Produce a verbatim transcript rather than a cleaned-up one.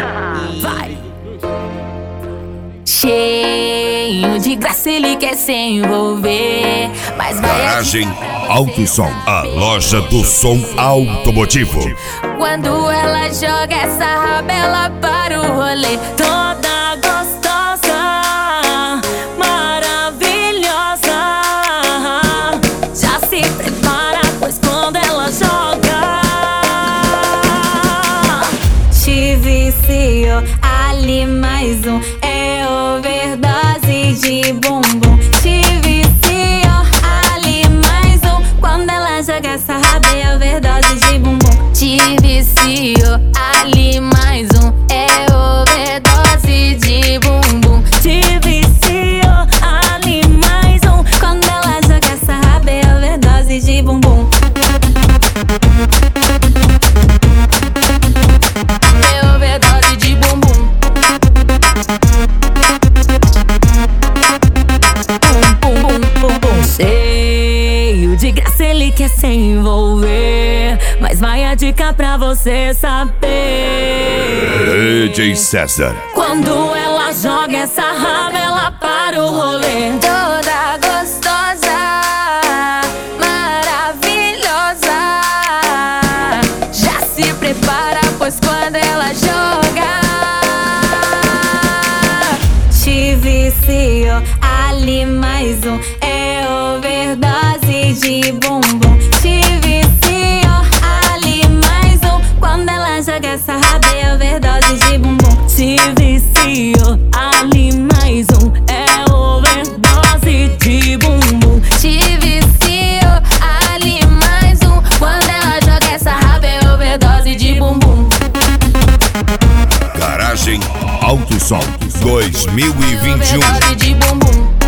Vai. Cheio de graça, ele quer se envolver, mas vai. Garagem Alto Som, a loja do som automotivo. Quando ela joga essa rabela para o rolê, toda gostosa, maravilhosa, já se prepara, pois quando ela joga, te vicio, ali mais um, é overdose de bumbum. Te vicio, ali mais um, quando ela joga essa rabela, é overdose de bumbum. Te vicio, ali mais um, é overdose de bumbum. Te vicio, ali mais um, quando ela joga essa rabela, é overdose de bumbum. É overdose de bumbum. Bum, bum, bum, bum. Cheio de graça, ele quer se envolver, mas vai a dica pra você saber. D J César. Quando ela joga essa rabela para o rolê, toda gostosa, maravilhosa, já se prepara, pois quando ela joga, te vicio, ali mais um, é overdose de bumbum. Te vicio, ali mais um, quando ela joga essa rabela, é overdose de bumbum. Te vicio, ali mais um, é overdose de bumbum. Te vicio, ali mais um, quando ela joga essa rabela, é overdose de bumbum. Garagem Alto Som dois mil e vinte e um. Overdose de bumbum.